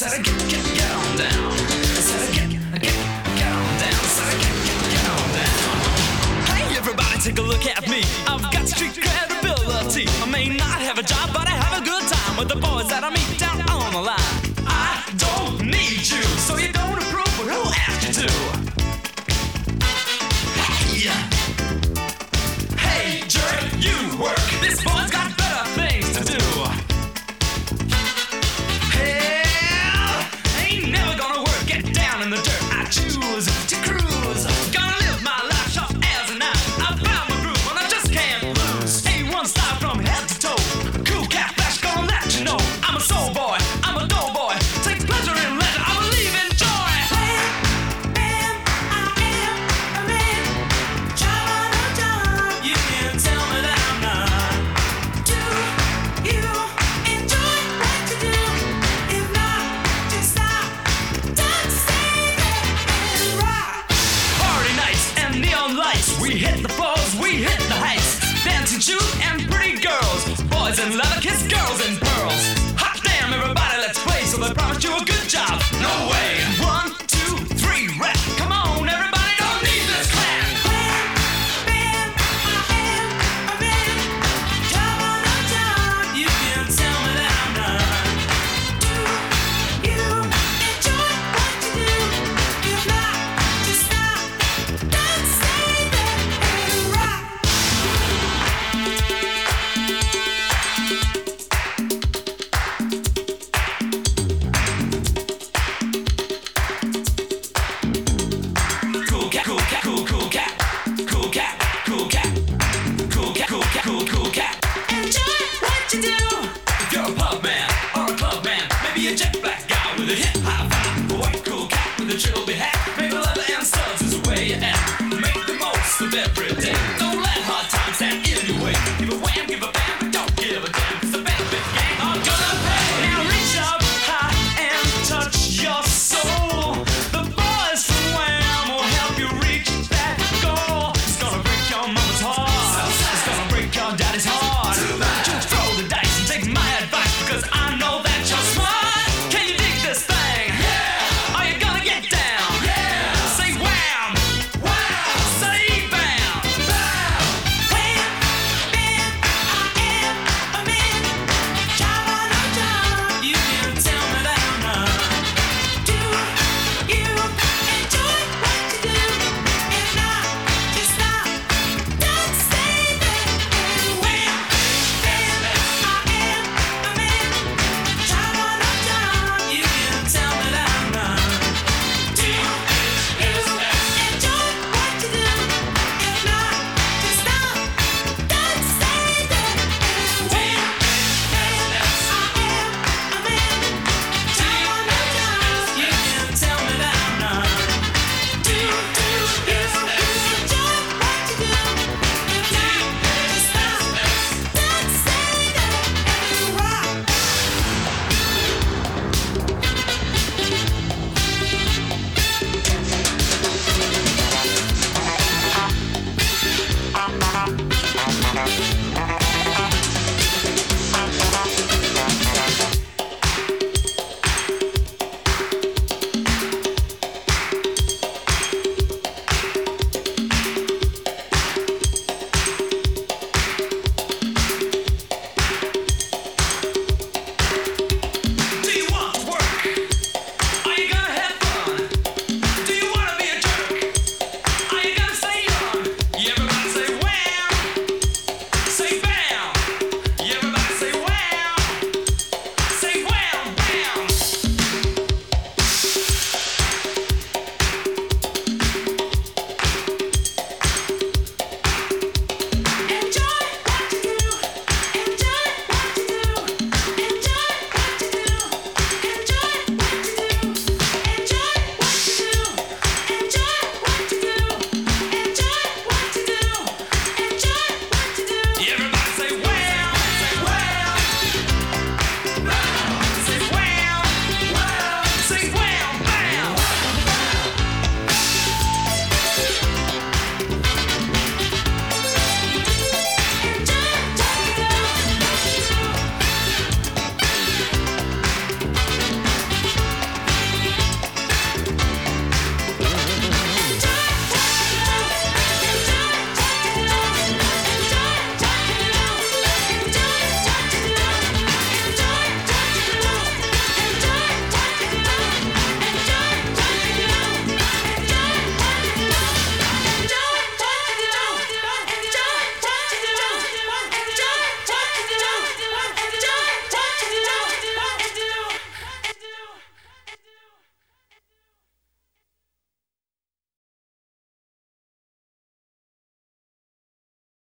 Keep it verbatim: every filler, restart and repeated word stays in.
said I get, get, get on down. I said I get, get, get on down. I said I get, get, get on down. Hey everybody, take a look at me. I've got street credibility. I may not have a job, but I have a good time with the boys that I meet down on the line. I don't need you, so you don't approve, but who asked you to? Hey, hey jerk, you work. This boy's got better things to do. Hell, ain't never gonna work, get down in the dirt. I choose to cruise. Gonna live my life sharp as a knife. I found my groove and I just can't lose. A one style from head to toe. Cool cat flash gonna let you know I'm a soul boy, I'm a dough boy. Take pleasure in leisure, I believe in joy. Bam, bam, I am a man. Job on a job, You can tell me that I'm not. do you enjoy what you do? If not, just stop. Don't stay there and rock. Party nights and neon lights. We hit the floors, we hit the heights. Dancing shoes and pretty girls. Boys in leather kiss girls in pearls. Hot damn, everybody, let's play. So they promised you a good job. No way. One, two, three, rap. Come on, everybody, don't need this clap. Bam, bam, I am a man. Job on a job, You can tell me that I'm not. do you enjoy what you do? If not, just stop. Don't stay there and rock. Cool cat, cool cat, cool, cool cat. Cool cat, cool cat. Cool cat, cool cat, cool, cool cat. Enjoy what you do. If you're a pub man or a club man, maybe a jet black guy with a hip high vibe, a white cool cat with a trilby hat, maybe